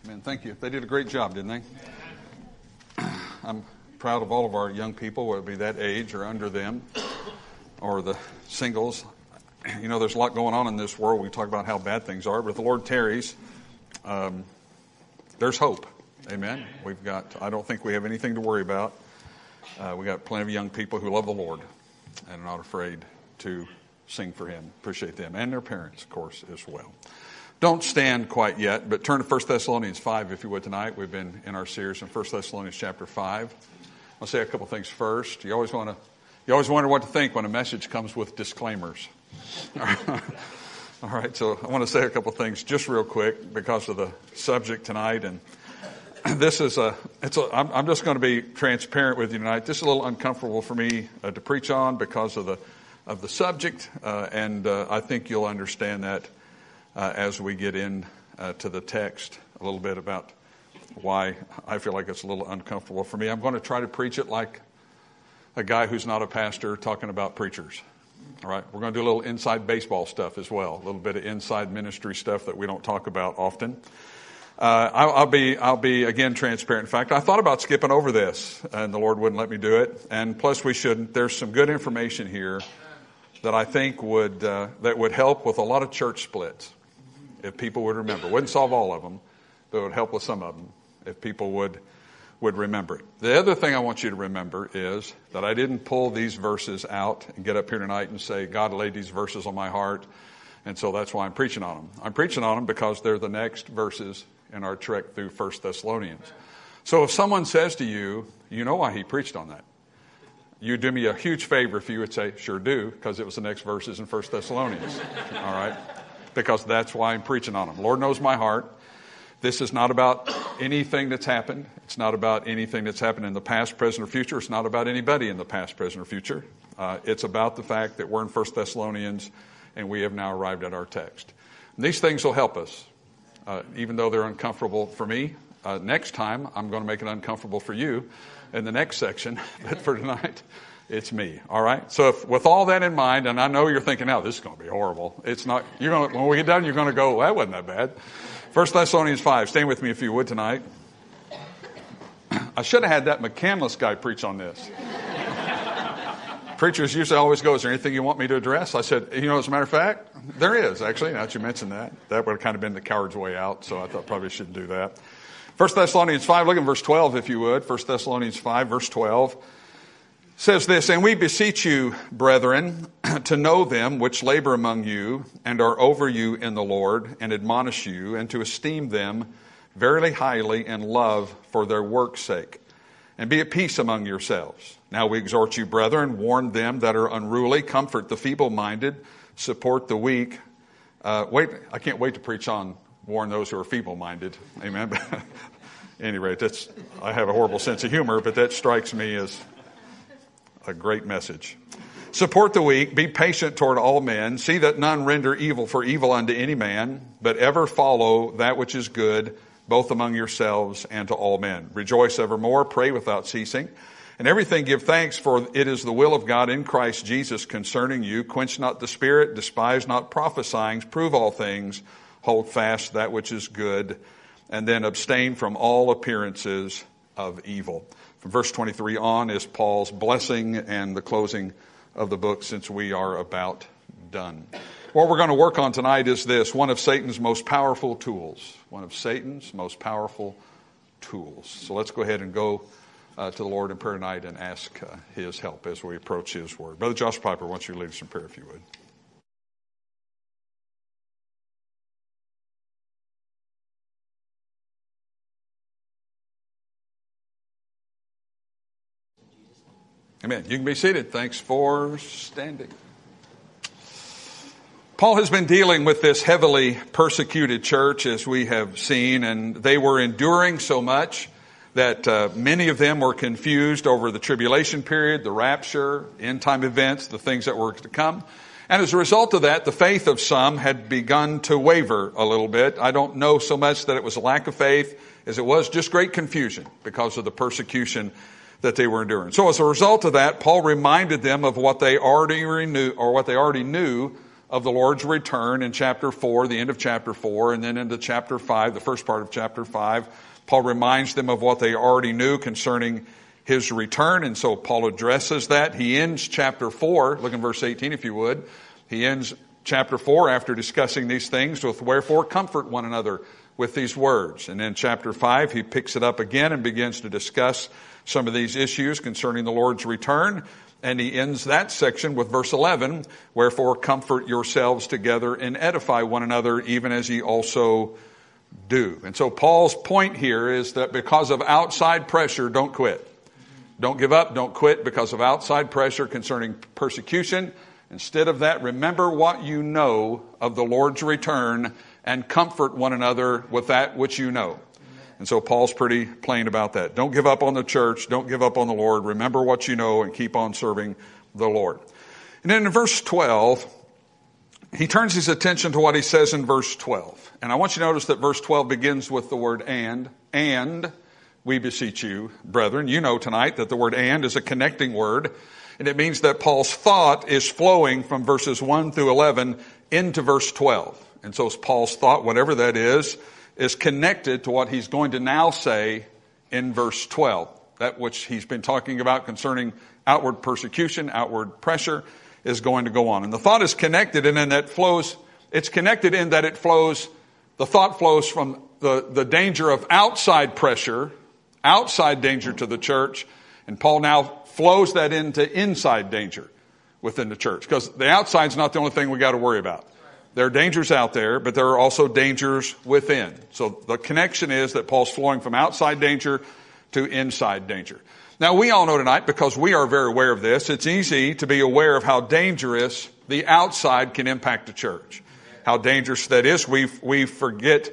Man, thank you. They did a great job, didn't they? I'm proud of all of our young people, whether it be that age or under them, or the singles. You know, there's a lot going on in this world. We talk about how bad things are, but if the Lord tarries, there's hope. Amen. I don't think we have anything to worry about. We got plenty of young people who love the Lord and are not afraid to sing for Him. Appreciate them and their parents, of course, as well. Don't stand quite yet, but turn to 1 Thessalonians 5, if you would, tonight. We've been in our series in 1 Thessalonians chapter 5. I'll say a couple things first. You always wonder what to think when a message comes with disclaimers. All right, so I want to say a couple things just real quick because of the subject tonight. And this is I'm just going to be transparent with you tonight. This is a little uncomfortable for me to preach on because of the subject, and I think you'll understand that as we get in to the text a little bit about why I feel like it's a little uncomfortable for me. I'm going to try to preach it like a guy who's not a pastor talking about preachers. All right, we're going to do a little inside baseball stuff as well, a little bit of inside ministry stuff that we don't talk about often. I'll be again transparent. In fact, I thought about skipping over this, and the Lord wouldn't let me do it. And plus, we shouldn't. There's some good information here that I think would help with a lot of church splits if people would remember. Wouldn't solve all of them, but it would help with some of them if people would remember it. The other thing I want you to remember is that I didn't pull these verses out and get up here tonight and say, God laid these verses on my heart, and so that's why I'm preaching on them. I'm preaching on them because they're the next verses in our trek through 1 Thessalonians. So if someone says to you, you know why he preached on that, you'd do me a huge favor if you would say, sure do, because it was the next verses in 1 Thessalonians. All right? Because that's why I'm preaching on them. Lord knows my heart. This is not about anything that's happened. It's not about anything that's happened in the past, present, or future. It's not about anybody in the past, present, or future. It's about the fact that we're in 1 Thessalonians and we have now arrived at our text. And these things will help us, even though they're uncomfortable for me. Next time, I'm going to make it uncomfortable for you in the next section. But for tonight, it's me. All right? So with all that in mind, and I know you're thinking, this is going to be horrible. It's not. When we get done, you're going to go, that wasn't that bad. 1 Thessalonians 5. Stand with me if you would tonight. I should have had that McCandless guy preach on this. Preachers usually always go, is there anything you want me to address? I said, as a matter of fact, there is, actually. Now that you mentioned that. That would have kind of been the coward's way out, so I thought probably shouldn't do that. 1 Thessalonians 5, look at verse 12 if you would. 1 Thessalonians 5, verse 12 says this, and we beseech you, brethren, to know them which labor among you and are over you in the Lord and admonish you, and to esteem them verily highly in love for their work's sake, and be at peace among yourselves. Now we exhort you, brethren, warn them that are unruly, comfort the feeble-minded, support the weak. I can't wait to preach on warn those who are feeble-minded. Amen. At any rate, I have a horrible sense of humor, but that strikes me as a great message. Support the weak, be patient toward all men, see that none render evil for evil unto any man, but ever follow that which is good, both among yourselves and to all men. Rejoice evermore, pray without ceasing, and everything give thanks, for it is the will of God in Christ Jesus concerning you. Quench not the spirit, despise not prophesying, prove all things, hold fast that which is good, and then abstain from all appearances of evil. From verse 23 on is Paul's blessing and the closing of the book, since we are about done. What we're going to work on tonight is this, one of Satan's most powerful tools. One of Satan's most powerful tools. So let's go ahead and go to the Lord in prayer tonight and ask His help as we approach His Word. Brother Josh Piper, why don't you lead us in prayer if you would. Amen. You can be seated. Thanks for standing. Paul has been dealing with this heavily persecuted church, as we have seen, and they were enduring so much that many of them were confused over the tribulation period, the rapture, end-time events, the things that were to come. And as a result of that, the faith of some had begun to waver a little bit. I don't know so much that it was a lack of faith as it was just great confusion because of the persecution that they were enduring. So as a result of that, Paul reminded them of what they already knew of the Lord's return in chapter 4, the end of chapter 4, and then into chapter 5, the first part of chapter 5. Paul reminds them of what they already knew concerning his return, and so Paul addresses that. He ends chapter 4, look in verse 18 if you would. He ends chapter 4 after discussing these things with, wherefore comfort one another with these words. And in chapter 5, he picks it up again and begins to discuss some of these issues concerning the Lord's return. And he ends that section with verse 11, wherefore comfort yourselves together and edify one another, even as ye also do. And so Paul's point here is that because of outside pressure, don't quit. Don't give up, don't quit because of outside pressure concerning persecution. Instead of that, remember what you know of the Lord's return and comfort one another with that which you know. And so Paul's pretty plain about that. Don't give up on the church. Don't give up on the Lord. Remember what you know and keep on serving the Lord. And then in verse 12, he turns his attention to what he says in verse 12. And I want you to notice that verse 12 begins with the word and we beseech you, brethren. You know tonight that the word and is a connecting word. And it means that Paul's thought is flowing from verses 1 through 11 into verse 12. And so Paul's thought, whatever that is connected to what he's going to now say in verse 12. That which he's been talking about concerning outward persecution, outward pressure is going to go on. And the thought is connected, and then it's connected in that the thought flows from the danger of outside pressure, outside danger to the church, and Paul now flows that into inside danger within the church. Because the outside's not the only thing we got to worry about. There are dangers out there, but there are also dangers within. So the connection is that Paul's flowing from outside danger to inside danger. Now we all know tonight, because we are very aware of this, it's easy to be aware of how dangerous the outside can impact the church. How dangerous that is. We forget,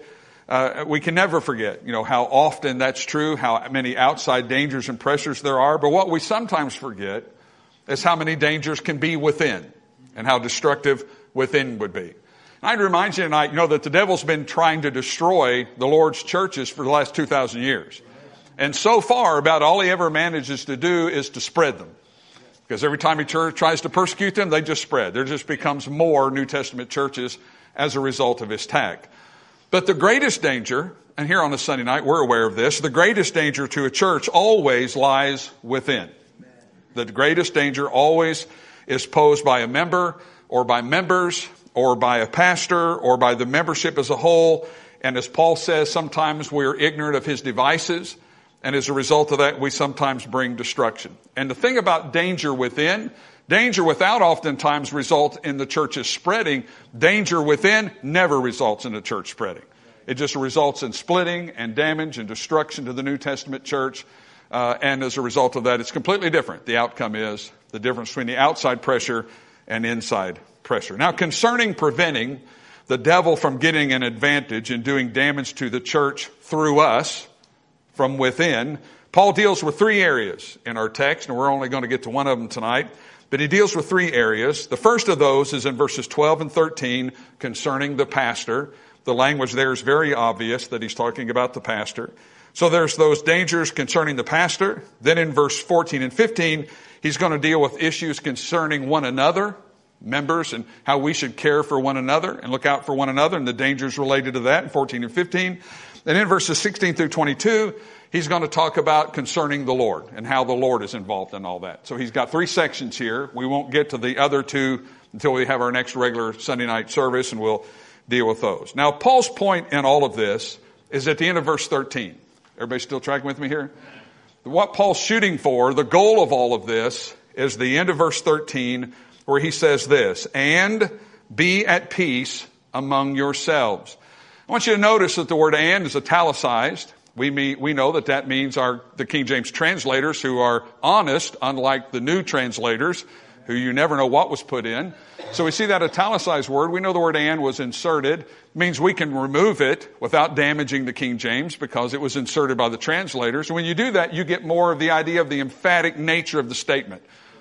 we can never forget, how often that's true, how many outside dangers and pressures there are. But what we sometimes forget is how many dangers can be within and how destructive within would be. I'd remind you tonight, that the devil's been trying to destroy the Lord's churches for the last 2,000 years. And so far, about all he ever manages to do is to spread them. Because every time he tries to persecute them, they just spread. There just becomes more New Testament churches as a result of his attack. But the greatest danger, and here on a Sunday night, we're aware of this, the greatest danger to a church always lies within. The greatest danger always is posed by a member or by members or by a pastor, or by the membership as a whole. And as Paul says, sometimes we're ignorant of his devices, and as a result of that, we sometimes bring destruction. And the thing about danger within, danger without oftentimes results in the church's spreading. Danger within never results in the church spreading. It just results in splitting and damage and destruction to the New Testament church. And as a result of that, it's completely different. The outcome is the difference between the outside pressure and inside pressure. Now, concerning preventing the devil from getting an advantage and doing damage to the church through us from within, Paul deals with three areas in our text, and we're only going to get to one of them tonight. But he deals with three areas. The first of those is in verses 12 and 13 concerning the pastor. The language there is very obvious that he's talking about the pastor. So there's those dangers concerning the pastor. Then in verse 14 and 15, he's going to deal with issues concerning one another, members, and how we should care for one another and look out for one another and the dangers related to that in 14 and 15. And in verses 16 through 22, he's going to talk about concerning the Lord and how the Lord is involved in all that. So he's got three sections here. We won't get to the other two until we have our next regular Sunday night service, and we'll deal with those. Now, Paul's point in all of this is at the end of verse 13. Everybody still tracking with me here? What Paul's shooting for, the goal of all of this, is the end of verse 13, where he says this, and be at peace among yourselves. I want you to notice that the word and is italicized. We know that means the King James translators who are honest, unlike the new translators, who you never know what was put in. So we see that italicized word. We know the word and was inserted. It means we can remove it without damaging the King James because it was inserted by the translators. And when you do that, you get more of the idea of the emphatic nature of the statement.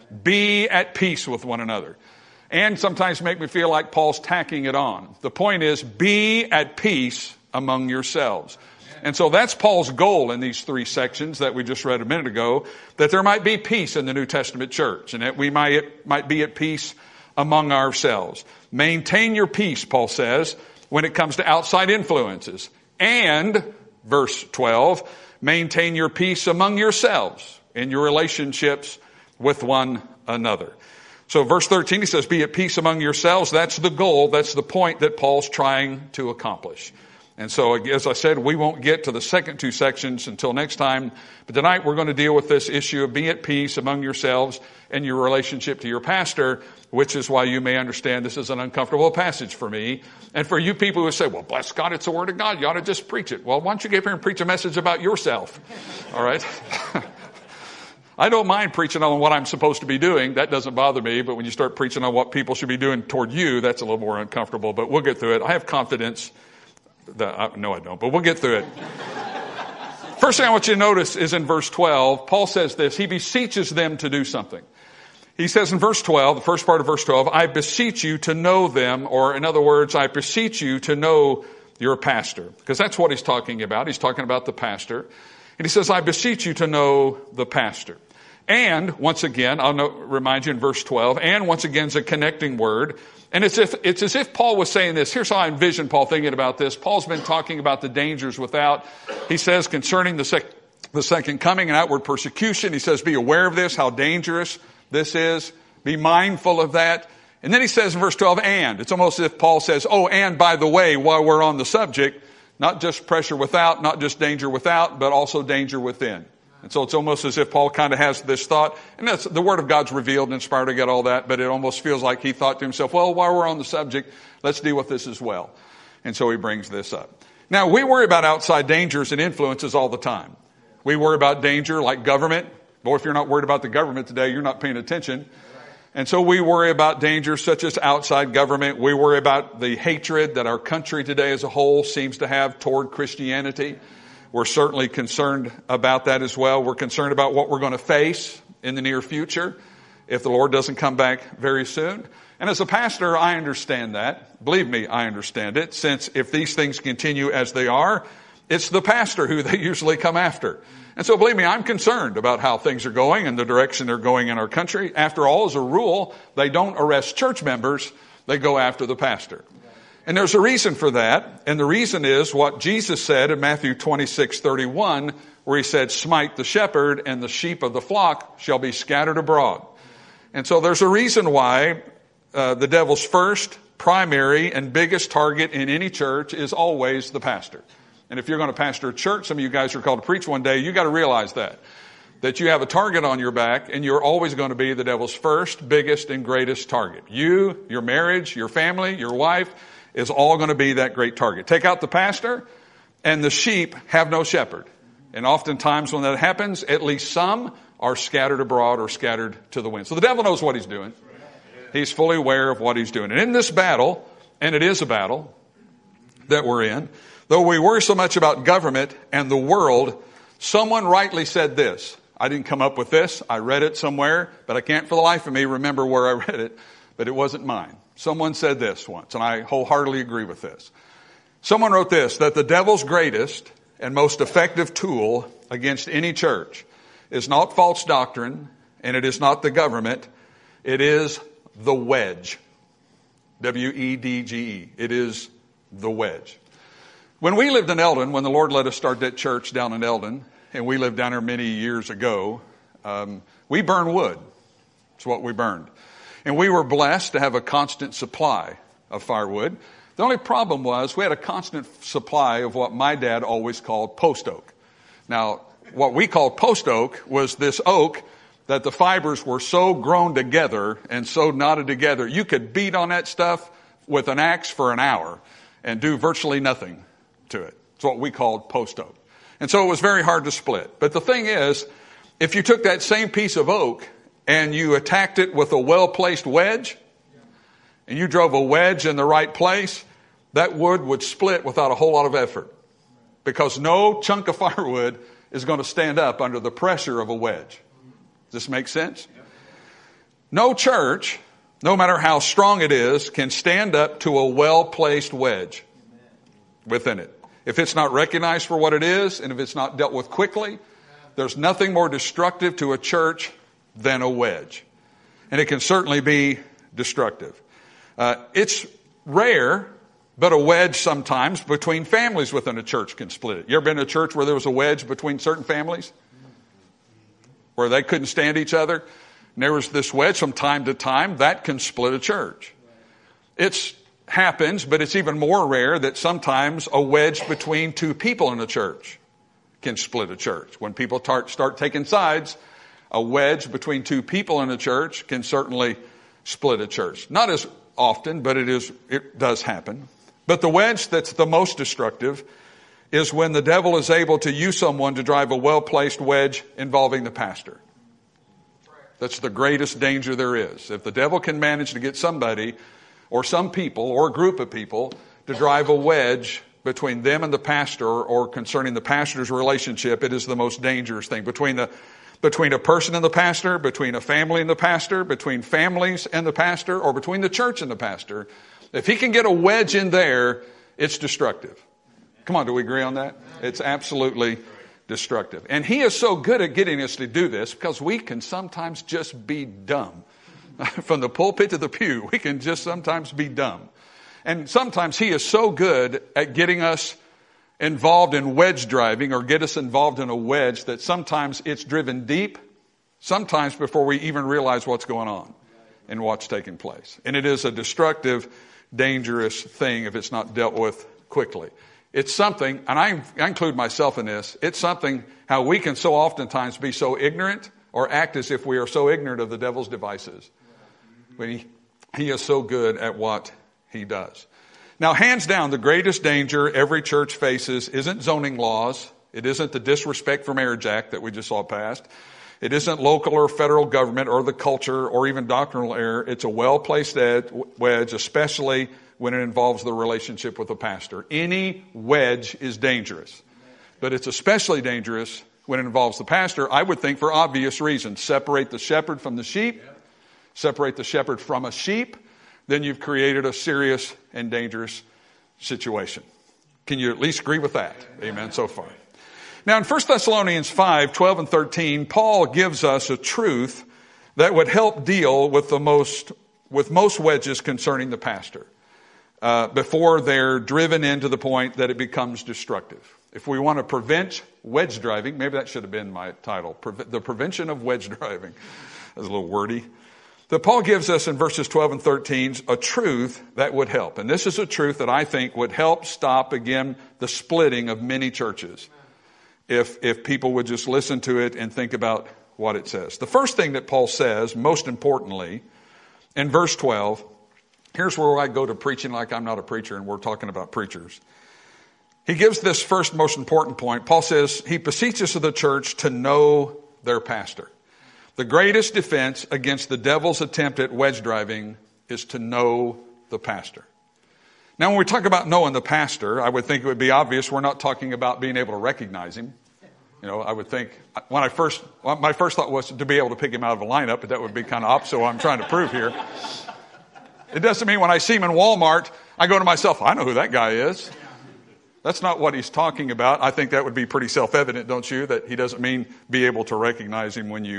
Be at peace with one another. And sometimes make me feel like Paul's tacking it on. The point is, be at peace among yourselves. And so that's Paul's goal in these three sections that we just read a minute ago, that there might be peace in the New Testament church and that we might be at peace among ourselves. Maintain your peace, Paul says, when it comes to outside influences. And, verse 12, maintain your peace among yourselves in your relationships with one another. So verse 13, he says, be at peace among yourselves. That's the goal. That's the point that Paul's trying to accomplish. And so, as I said, we won't get to the second two sections until next time. But tonight we're going to deal with this issue of being at peace among yourselves and your relationship to your pastor, which is why you may understand this is an uncomfortable passage for me. And for you people who say, well, bless God, it's the Word of God. You ought to just preach it. Well, why don't you get here and preach a message about yourself? All right? I don't mind preaching on what I'm supposed to be doing. That doesn't bother me. But when you start preaching on what people should be doing toward you, that's a little more uncomfortable. But we'll get through it. I have confidence. No, I don't, but we'll get through it. First thing I want you to notice is in verse 12, Paul says this. He beseeches them to do something. He says in verse 12, the first part of verse 12, I beseech you to know them, or in other words, I beseech you to know your pastor. Because that's what he's talking about. He's talking about the pastor. And he says, I beseech you to know the pastor. And, once again, remind you in verse 12, and once again is a connecting word. And it's as if Paul was saying this. Here's how I envision Paul thinking about this. Paul's been talking about the dangers without. He says concerning the second coming and outward persecution, he says, be aware of this, how dangerous this is. Be mindful of that. And then he says in verse 12, and. It's almost as if Paul says, oh, and by the way, while we're on the subject, not just pressure without, not just danger without, but also danger within. And so it's almost as if Paul kind of has this thought, and that's the Word of God's revealed and inspired to get all that, but it almost feels like he thought to himself, well, while we're on the subject, let's deal with this as well. And so he brings this up. Now, we worry about outside dangers and influences all the time. We worry about danger like government. Boy, if you're not worried about the government today, you're not paying attention. And so we worry about dangers such as outside government. We worry about the hatred that our country today as a whole seems to have toward Christianity. We're certainly concerned about that as well. We're concerned about what we're going to face in the near future if the Lord doesn't come back very soon. And as a pastor, I understand that. Believe me, I understand it. Since if these things continue as they are, it's the pastor who they usually come after. And so believe me, I'm concerned about how things are going and the direction they're going in our country. After all, as a rule, they don't arrest church members. They go after the pastor. And there's a reason for that. And the reason is what Jesus said in Matthew 26:31, where he said, smite the shepherd and the sheep of the flock shall be scattered abroad. And so there's a reason why the devil's first, primary, and biggest target in any church is always the pastor. And if you're going to pastor a church, some of you guys are called to preach one day, you got to realize that you have a target on your back, and you're always going to be the devil's first, biggest, and greatest target. You, your marriage, your family, your wife, is all going to be that great target. Take out the pastor, and the sheep have no shepherd. And oftentimes when that happens, at least some are scattered abroad or scattered to the wind. So the devil knows what he's doing. He's fully aware of what he's doing. And in this battle, and it is a battle that we're in, though we worry so much about government and the world, someone rightly said this. I didn't come up with this. I read it somewhere, but I can't for the life of me remember where I read it, but it wasn't mine. Someone said this once, and I wholeheartedly agree with this. Someone wrote this, that the devil's greatest and most effective tool against any church is not false doctrine, and it is not the government. It is the wedge. W-E-D-G-E. It is the wedge. When we lived in Eldon, when the Lord let us start that church down in Eldon, and we lived down there many years ago, we burned wood. It's what we burned. And we were blessed to have a constant supply of firewood. The only problem was we had a constant supply of what my dad always called post oak. Now, what we called post oak was this oak that the fibers were so grown together and so knotted together, you could beat on that stuff with an axe for an hour and do virtually nothing to it. It's what we called post oak. And so it was very hard to split. But the thing is, if you took that same piece of oak and you attacked it with a well-placed wedge, and you drove a wedge in the right place, that wood would split without a whole lot of effort. Because no chunk of firewood is going to stand up under the pressure of a wedge. Does this make sense? No church, no matter how strong it is, can stand up to a well-placed wedge within it. If it's not recognized for what it is, and if it's not dealt with quickly, there's nothing more destructive to a church than a wedge. And it can certainly be destructive. It's rare, but a wedge sometimes between families within a church can split it. You ever been to a church where there was a wedge between certain families? Where they couldn't stand each other? And there was this wedge from time to time. That can split a church. It happens, but it's even more rare that sometimes a wedge between two people in a church can split a church. When people start taking sides, a wedge between two people in a church can certainly split a church. Not as often, but it does happen. But the wedge that's the most destructive is when the devil is able to use someone to drive a well-placed wedge involving the pastor. That's the greatest danger there is. If the devil can manage to get somebody or some people or a group of people to drive a wedge between them and the pastor or concerning the pastor's relationship, it is the most dangerous thing. Between a person and the pastor, between a family and the pastor, between families and the pastor, or between the church and the pastor, if he can get a wedge in there, it's destructive. Come on, do we agree on that? It's absolutely destructive. And he is so good at getting us to do this because we can sometimes just be dumb. From the pulpit to the pew, we can just sometimes be dumb. And sometimes he is so good at getting us involved in wedge driving or get us involved in a wedge that sometimes it's driven deep, sometimes before we even realize what's going on and what's taking place. And it is a destructive, dangerous thing if it's not dealt with quickly. It's something, and I include myself in this, it's something how we can so oftentimes be so ignorant or act as if we are so ignorant of the devil's devices. When he is so good at what he does. Now, hands down, the greatest danger every church faces isn't zoning laws. It isn't the Disrespect for Marriage Act that we just saw passed. It isn't local or federal government or the culture or even doctrinal error. It's a well-placed wedge, especially when it involves the relationship with the pastor. Any wedge is dangerous, but it's especially dangerous when it involves the pastor, I would think for obvious reasons. Separate the shepherd from the sheep. Separate the shepherd from a sheep. Then you've created a serious and dangerous situation. Can you at least agree with that? Amen so far. Now in 1 Thessalonians 5, 12 and 13, Paul gives us a truth that would help deal with most wedges concerning the pastor before they're driven into the point that it becomes destructive. If we want to prevent wedge driving, maybe that should have been my title, the prevention of wedge driving. That's a little wordy. But Paul gives us in verses 12 and 13 a truth that would help. And this is a truth that I think would help stop, again, the splitting of many churches. If people would just listen to it and think about what it says. The first thing that Paul says, most importantly, in verse 12, here's where I go to preaching like I'm not a preacher and we're talking about preachers. He gives this first most important point. Paul says he beseeches of the church to know their pastor. The greatest defense against the devil's attempt at wedge driving is to know the pastor. Now, when we talk about knowing the pastor, I would think it would be obvious we're not talking about being able to recognize him. You know, I would think my first thought was to be able to pick him out of a lineup, but that would be kind of opposite what I'm trying to prove here. It doesn't mean when I see him in Walmart, I go to myself, I know who that guy is. That's not what he's talking about. I think that would be pretty self-evident, don't you? That he doesn't mean be able to recognize him when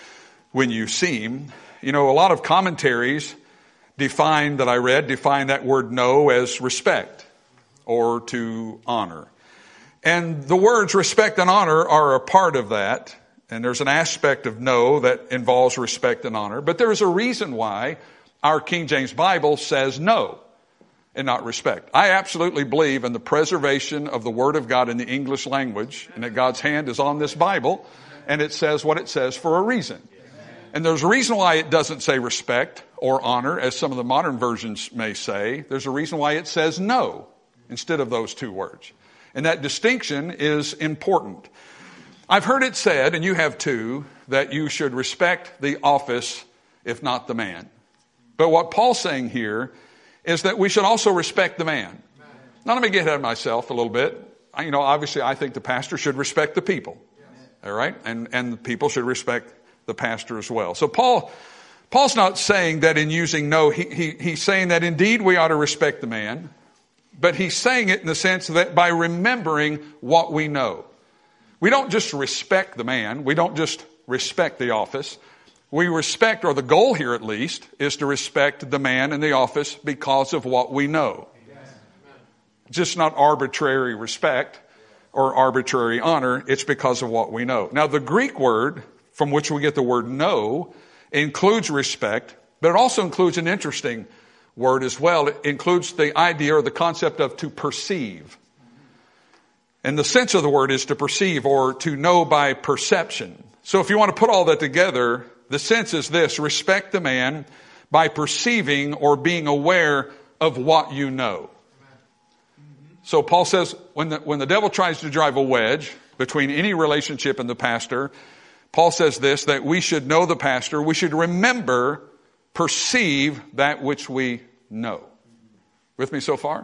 you see him. You know, a lot of commentaries define that word know as respect or to honor. And the words respect and honor are a part of that. And there's an aspect of know that involves respect and honor. But there is a reason why our King James Bible says know and not respect. I absolutely believe in the preservation of the Word of God in the English language and that God's hand is on this Bible and it says what it says for a reason. And there's a reason why it doesn't say respect or honor, as some of the modern versions may say. There's a reason why it says no instead of those two words. And that distinction is important. I've heard it said, and you have too, that you should respect the office, if not the man. But what Paul's saying here is that we should also respect the man. Now let me get ahead of myself a little bit. Obviously I think the pastor should respect the people. All right? And the people should respect the pastor as well. So Paul's not saying that in using no, he's saying that indeed we ought to respect the man, but he's saying it in the sense that by remembering what we know. We don't just respect the man. We don't just respect the office. We respect, or the goal here at least, is to respect the man in the office because of what we know. Just not arbitrary respect or arbitrary honor. It's because of what we know. Now, the Greek word from which we get the word know includes respect, but it also includes an interesting word as well. It includes the idea or the concept of to perceive. And the sense of the word is to perceive or to know by perception. So if you want to put all that together, the sense is this: respect the man by perceiving or being aware of what you know. So Paul says when the devil tries to drive a wedge between any relationship and the pastor, Paul says this, that we should know the pastor, we should remember, perceive that which we know. With me so far?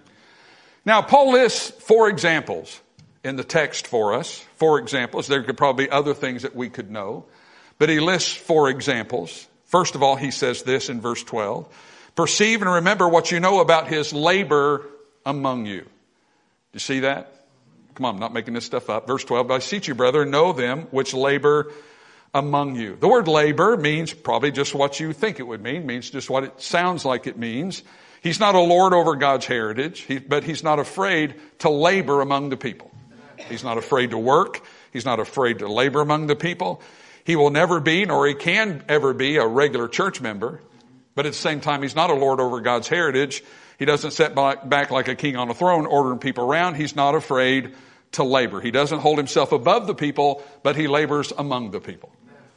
Now, Paul lists 4 examples in the text for us. 4 examples. There could probably be other things that we could know, but he lists 4 examples. First of all, he says this in verse 12. Perceive and remember what you know about his labor among you. You see that? Come on, I'm not making this stuff up. Verse 12, I beseech you, brother, know them which labor among you. The word labor means probably just what you think it would mean, means just what it sounds like it means. He's not a lord over God's heritage, but he's not afraid to labor among the people. He's not afraid to work. He's not afraid to labor among the people. He will never be, nor he can ever be, a regular church member. But at the same time, he's not a lord over God's heritage. He doesn't sit back like a king on a throne ordering people around. He's not afraid to labor. He doesn't hold himself above the people, but he labors among the people.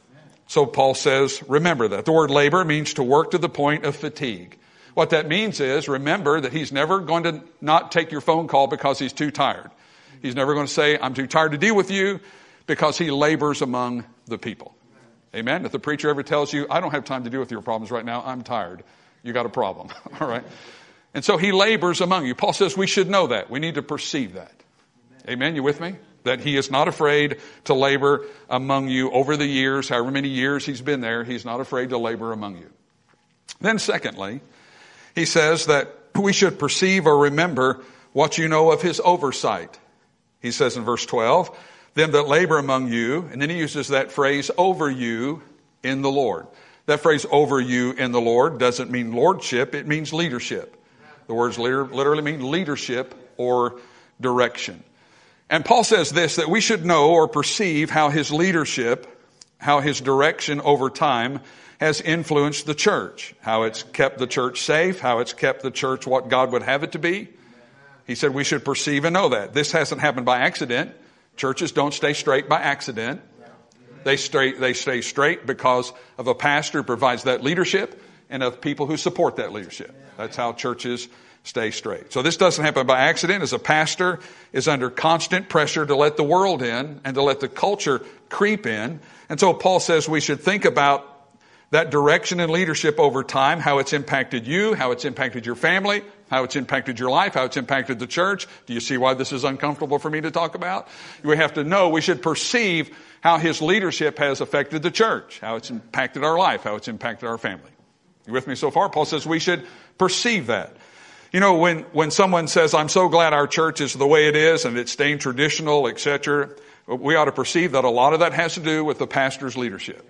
So Paul says, remember that. The word labor means to work to the point of fatigue. What that means is, remember that he's never going to not take your phone call because he's too tired. He's never going to say, I'm too tired to deal with you, because he labors among the people. Amen? If the preacher ever tells you, I don't have time to deal with your problems right now, I'm tired, you got a problem. All right? And so he labors among you. Paul says we should know that. We need to perceive that. Amen? You with me? That he is not afraid to labor among you over the years, however many years he's been there. He's not afraid to labor among you. Then secondly, he says that we should perceive or remember what you know of his oversight. He says in verse 12, them that labor among you, and then he uses that phrase, over you in the Lord. That phrase, over you in the Lord, doesn't mean lordship, it means leadership. The words literally mean leadership or direction. And Paul says this, that we should know or perceive how his leadership, how his direction over time has influenced the church, how it's kept the church safe, how it's kept the church what God would have it to be. He said we should perceive and know that. This hasn't happened by accident. Churches don't stay straight by accident. They stay straight because of a pastor who provides that leadership and of people who support that leadership. That's how churches stay straight. So this doesn't happen by accident. As a pastor is under constant pressure to let the world in and to let the culture creep in. And so Paul says we should think about that direction and leadership over time, how it's impacted you, how it's impacted your family, how it's impacted your life, how it's impacted the church. Do you see why this is uncomfortable for me to talk about? We have to know, we should perceive how his leadership has affected the church, how it's impacted our life, how it's impacted our family. You with me so far? Paul says we should perceive that. You know, when someone says, I'm so glad our church is the way it is and it's staying traditional, etc., we ought to perceive that a lot of that has to do with the pastor's leadership.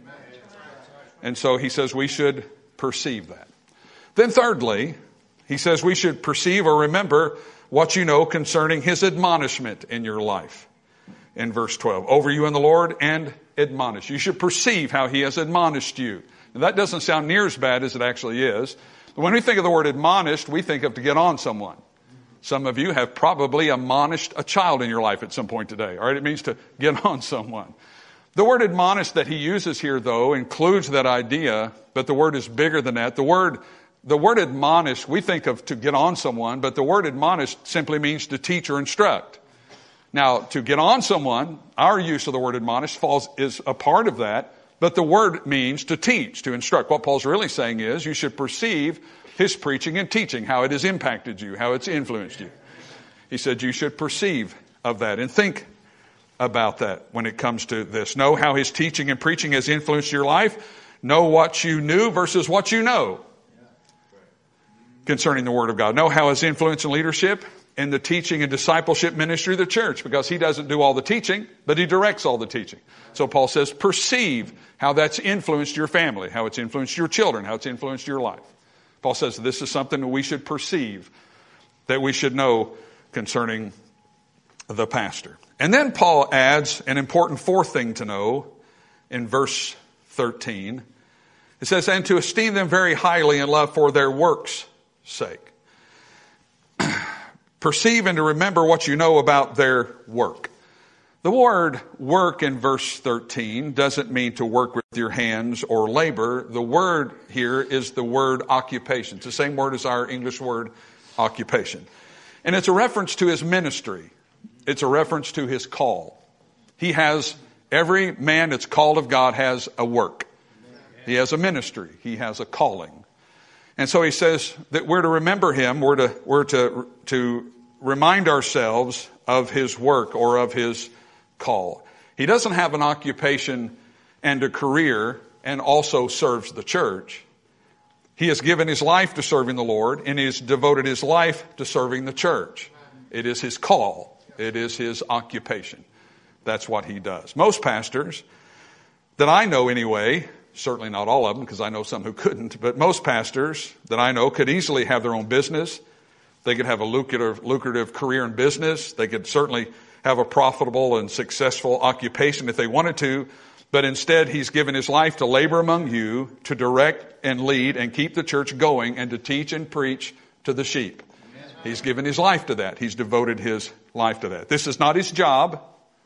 And so he says we should perceive that. Then thirdly, he says we should perceive or remember what you know concerning his admonishment in your life. In verse 12, over you in the Lord and admonish. You should perceive how he has admonished you. Now, that doesn't sound near as bad as it actually is. But when we think of the word admonished, we think of to get on someone. Some of you have probably admonished a child in your life at some point today. All right, it means to get on someone. The word admonish that he uses here, though, includes that idea, but the word is bigger than that. The word admonish, we think of to get on someone, but the word admonish simply means to teach or instruct. Now, to get on someone, our use of the word admonish is a part of that, but the word means to teach, to instruct. What Paul's really saying is you should perceive his preaching and teaching, how it has impacted you, how it's influenced you. He said you should perceive of that and think about that when it comes to this. Know how his teaching and preaching has influenced your life. Know what you knew versus what you know concerning the Word of God. Know how his influence and leadership in the teaching and discipleship ministry of the church, because he doesn't do all the teaching, but he directs all the teaching. So Paul says, perceive how that's influenced your family, how it's influenced your children, how it's influenced your life. Paul says this is something that we should perceive, that we should know concerning the pastor. And then Paul adds an important fourth thing to know in verse 13. It says, and to esteem them very highly in love for their works' sake. Perceive and to remember what you know about their work. The word work in verse 13 doesn't mean to work with your hands or labor. The word here is the word occupation. It's the same word as our English word occupation. And it's a reference to his ministry. It's a reference to his call. Every man that's called of God has a work. He has a ministry. He has a calling. And so he says that we're to remember him. We're to remind ourselves of his work or of his call. He doesn't have an occupation and a career and also serves the church. He has given his life to serving the Lord, and he has devoted his life to serving the church. It is his call. It is his occupation. That's what he does. Most pastors that I know anyway, certainly not all of them because I know some who couldn't, but most pastors that I know could easily have their own business. They could have a lucrative career in business. They could certainly have a profitable and successful occupation if they wanted to. But instead, he's given his life to labor among you, to direct and lead and keep the church going, and to teach and preach to the sheep. He's given his life to that. He's devoted his life to that. This is not his job.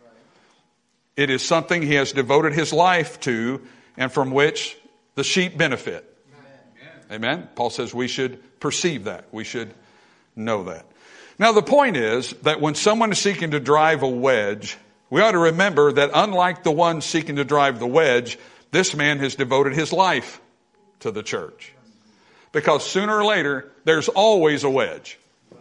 It is something he has devoted his life to and from which the sheep benefit. Amen. Paul says we should perceive that. We should know that. Now the point is that when someone is seeking to drive a wedge, we ought to remember that unlike the one seeking to drive the wedge, this man has devoted his life to the church. Because sooner or later, there's always a wedge.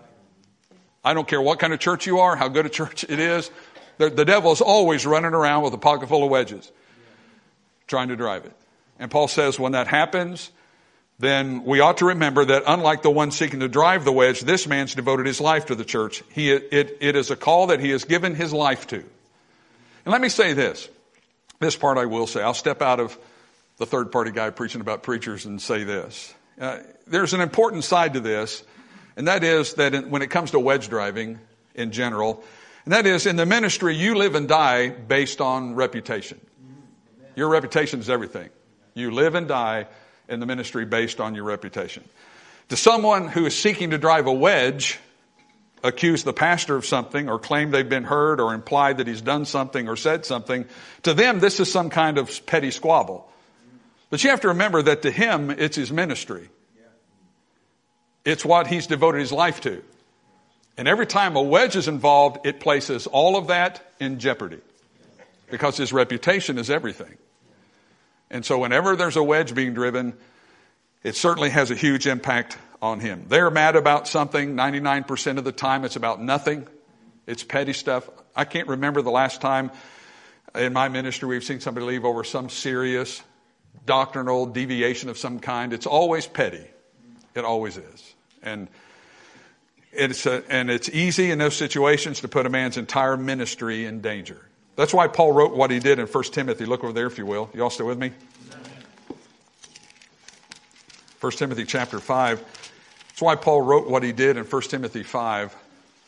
I don't care what kind of church you are, how good a church it is. The devil is always running around with a pocket full of wedges, trying to drive it. And Paul says when that happens, then we ought to remember that unlike the one seeking to drive the wedge, this man's devoted his life to the church. It is a call that he has given his life to. And let me say this. This part I will say. I'll step out of the third-party guy preaching about preachers and say this. There's an important side to this, and that is that when it comes to wedge driving in general, and that is in the ministry, you live and die based on reputation. Your reputation is everything. You live and die in the ministry based on your reputation. To someone who is seeking to drive a wedge, accuse the pastor of something or claim they've been heard or imply that he's done something or said something, to them this is some kind of petty squabble. But you have to remember that to him it's his ministry. It's what he's devoted his life to. And every time a wedge is involved, it places all of that in jeopardy. Because his reputation is everything. And so whenever there's a wedge being driven, it certainly has a huge impact on him. They're mad about something. 99% of the time it's about nothing. It's petty stuff. I can't remember the last time in my ministry we've seen somebody leave over some serious doctrinal deviation of some kind. It's always petty. It always is. And it's easy in those situations to put a man's entire ministry in danger. That's why Paul wrote what he did in 1 Timothy. Look over there if you will. You all still with me? 1 Timothy chapter 5. That's why Paul wrote what he did in 1 Timothy 5.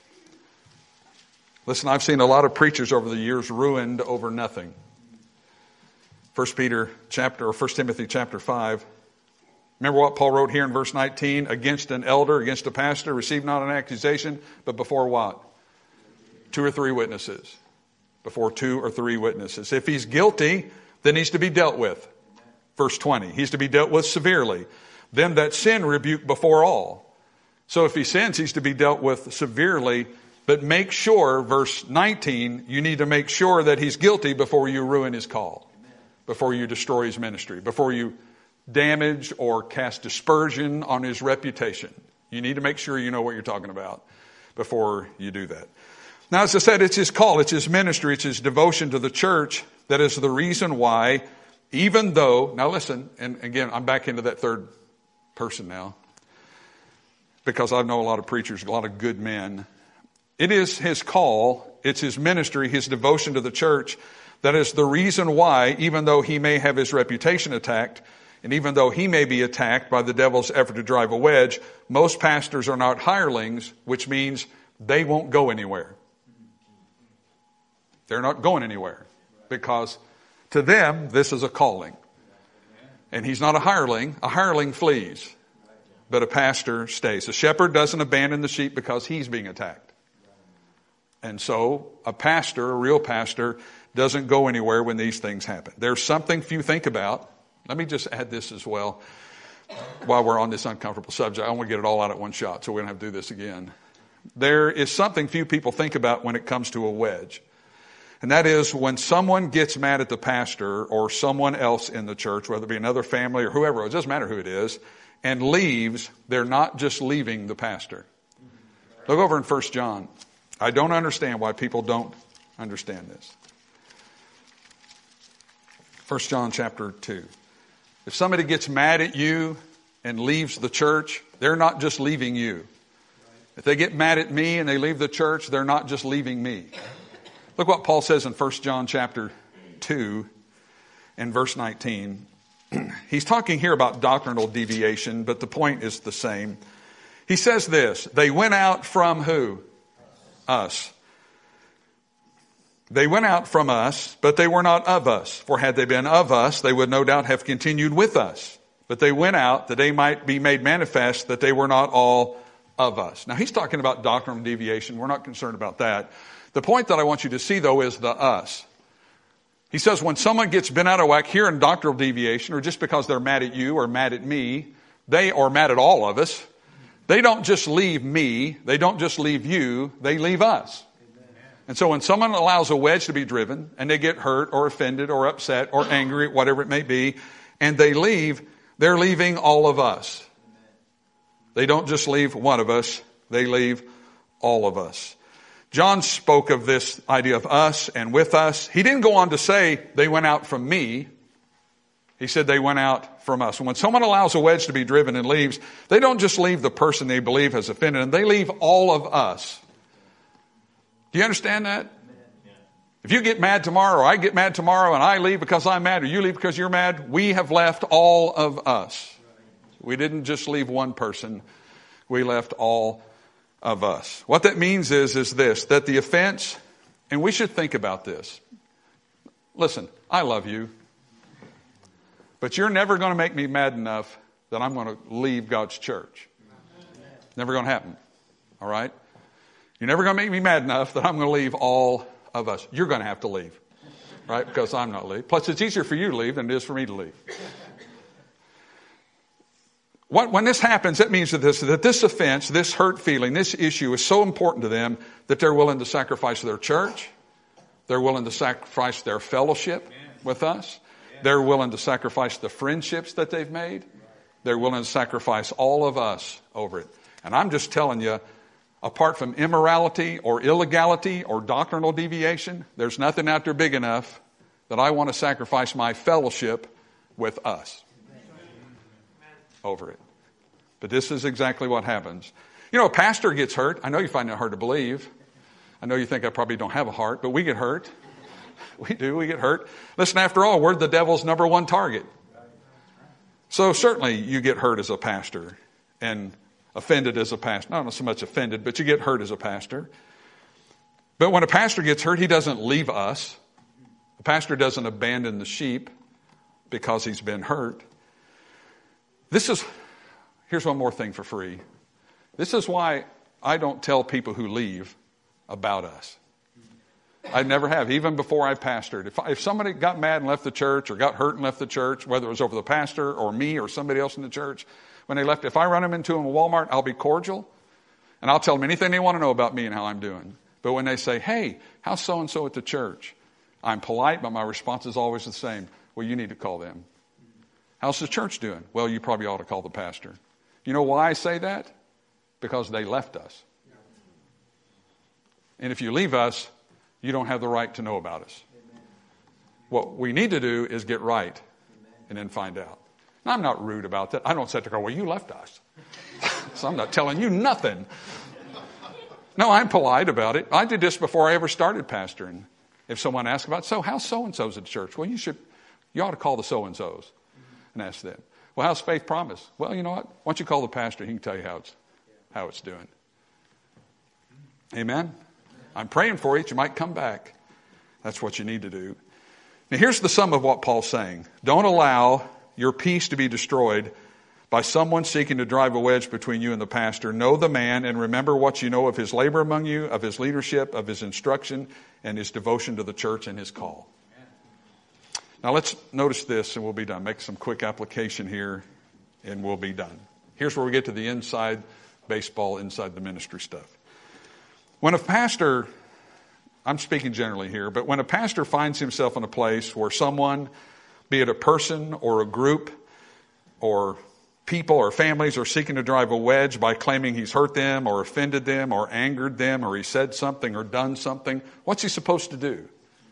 Listen, I've seen a lot of preachers over the years ruined over nothing. 1 Timothy chapter 5. Remember what Paul wrote here in verse 19? Against an elder, against a pastor, receive not an accusation, but before what? 2 or 3 witnesses. Before 2 or 3 witnesses. If he's guilty, then he's to be dealt with. Verse 20. He's to be dealt with severely. Them that sin rebuke before all. So if he sins, he's to be dealt with severely. But make sure, verse 19, you need to make sure that he's guilty before you ruin his call. Before you destroy his ministry. Before you damage or cast dispersion on his reputation. You need to make sure you know what you're talking about before you do that. Now, as I said, it's his call, it's his ministry, it's his devotion to the church that is the reason why, even though, now listen, and again, I'm back into that third person now, because I know a lot of preachers, a lot of good men It is his call, it's his ministry, his devotion to the church that is the reason why, even though he may have his reputation attacked, and even though he may be attacked by the devil's effort to drive a wedge, most pastors are not hirelings, which means they won't go anywhere. They're not going anywhere because to them, this is a calling. And he's not a hireling. A hireling flees, but a pastor stays. A shepherd doesn't abandon the sheep because he's being attacked. And so a pastor, a real pastor, doesn't go anywhere when these things happen. There's something few think about. Let me just add this as well while we're on this uncomfortable subject. I want to get it all out at one shot, so we don't have to do this again. There is something few people think about when it comes to a wedge. And that is when someone gets mad at the pastor or someone else in the church, whether it be another family or whoever, it doesn't matter who it is, and leaves, they're not just leaving the pastor. Look over in 1 John. I don't understand why people don't understand this. 1 John chapter 2. If somebody gets mad at you and leaves the church, they're not just leaving you. If they get mad at me and they leave the church, they're not just leaving me. Look what Paul says in 1 John chapter 2 and verse 19. He's talking here about doctrinal deviation, but the point is the same. He says this, they went out from who? Us. They went out from us, but they were not of us. For had they been of us, they would no doubt have continued with us. But they went out that they might be made manifest that they were not all of us. Now he's talking about doctrinal deviation. We're not concerned about that. The point that I want you to see, though, is the us. He says when someone gets bent out of whack here in doctrinal deviation, or just because they're mad at you or mad at me, they are mad at all of us. They don't just leave me. They don't just leave you. They leave us. Amen. And so when someone allows a wedge to be driven and they get hurt or offended or upset or angry, whatever it may be, and they leave, they're leaving all of us. They don't just leave one of us. They leave all of us. John spoke of this idea of us and with us. He didn't go on to say they went out from me. He said they went out from us. And when someone allows a wedge to be driven and leaves, they don't just leave the person they believe has offended them. They leave all of us. Do you understand that? If you get mad tomorrow or I get mad tomorrow and I leave because I'm mad or you leave because you're mad, we have left all of us. We didn't just leave one person. We left all of us. What that means is this, that the offense, and we should think about this. Listen, I love you, but you're never going to make me mad enough that I'm going to leave God's church. Never going to happen. All right? You're never going to make me mad enough that I'm going to leave all of us. You're going to have to leave, right? Because I'm not leaving. Plus, it's easier for you to leave than it is for me to leave. When this happens, that means that this offense, this hurt feeling, this issue is so important to them that they're willing to sacrifice their church. They're willing to sacrifice their fellowship with us. They're willing to sacrifice the friendships that they've made. They're willing to sacrifice all of us over it. And I'm just telling you, apart from immorality or illegality or doctrinal deviation, there's nothing out there big enough that I want to sacrifice my fellowship with us over it. But this is exactly what happens. You know, a pastor gets hurt. I know you find that hard to believe. I know you think I probably don't have a heart, but we get hurt. We do. We get hurt. Listen, after all, we're the devil's number one target. So certainly you get hurt as a pastor and offended as a pastor. Not so much offended, but you get hurt as a pastor. But when a pastor gets hurt, he doesn't leave us. The pastor doesn't abandon the sheep because he's been hurt. Here's one more thing for free. This is why I don't tell people who leave about us. I never have, even before I pastored. If somebody got mad and left the church or got hurt and left the church, whether it was over the pastor or me or somebody else in the church, when they left, if I run them into them in Walmart, I'll be cordial and I'll tell them anything they want to know about me and how I'm doing. But when they say, hey, how's so-and-so at the church? I'm polite, but my response is always the same. Well, you need to call them. How's the church doing? Well, you probably ought to call the pastor. You know why I say that? Because they left us. And if you leave us, you don't have the right to know about us. What we need to do is get right and then find out. And I'm not rude about that. I don't say to go, well, you left us. So I'm not telling you nothing. No, I'm polite about it. I did this before I ever started pastoring. If someone asks about, so how's so-and-so's at church? Well, you ought to call the so-and-so's and ask them. Well, how's Faith Promise? Well, you know what? Why don't you call the pastor? He can tell you how it's doing. Amen? I'm praying for you that you might come back. That's what you need to do. Now, here's the sum of what Paul's saying. Don't allow your peace to be destroyed by someone seeking to drive a wedge between you and the pastor. Know the man and remember what you know of his labor among you, of his leadership, of his instruction, and his devotion to the church and his call. Now let's notice this and we'll be done. Make some quick application here and we'll be done. Here's where we get to the inside baseball, inside the ministry stuff. When a pastor, I'm speaking generally here, but when a pastor finds himself in a place where someone, be it a person or a group or people or families, are seeking to drive a wedge by claiming he's hurt them or offended them or angered them or he said something or done something, what's he supposed to do?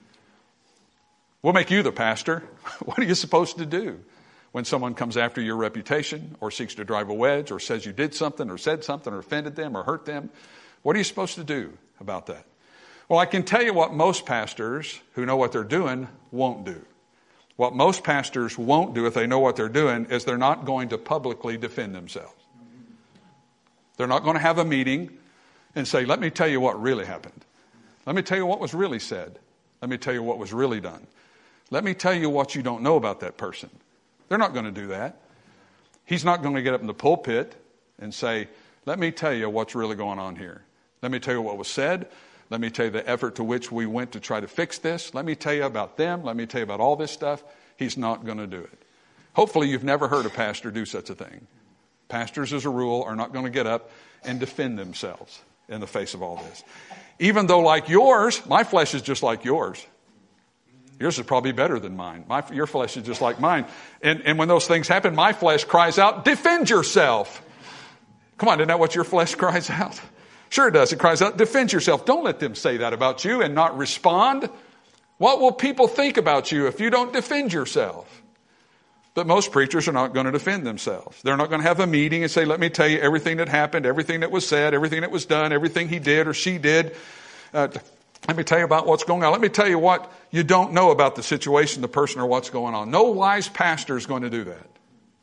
We'll make you the pastor. What are you supposed to do when someone comes after your reputation or seeks to drive a wedge or says you did something or said something or offended them or hurt them? What are you supposed to do about that? Well, I can tell you what most pastors who know what they're doing won't do. What most pastors won't do if they know what they're doing is they're not going to publicly defend themselves. They're not going to have a meeting and say, let me tell you what really happened. Let me tell you what was really said. Let me tell you what was really done. Let me tell you what you don't know about that person. They're not going to do that. He's not going to get up in the pulpit and say, let me tell you what's really going on here. Let me tell you what was said. Let me tell you the effort to which we went to try to fix this. Let me tell you about them. Let me tell you about all this stuff. He's not going to do it. Hopefully you've never heard a pastor do such a thing. Pastors, as a rule, are not going to get up and defend themselves in the face of all this. Even though, like yours, my flesh is just like yours. Yours is probably better than mine. Your flesh is just like mine. And when those things happen, my flesh cries out, defend yourself. Come on, isn't that what your flesh cries out? Sure it does. It cries out, defend yourself. Don't let them say that about you and not respond. What will people think about you if you don't defend yourself? But most preachers are not going to defend themselves. They're not going to have a meeting and say, let me tell you everything that happened, everything that was said, everything that was done, everything he did or she did. Let me tell you about what's going on. Let me tell you what you don't know about the situation, the person, or what's going on. No wise pastor is going to do that.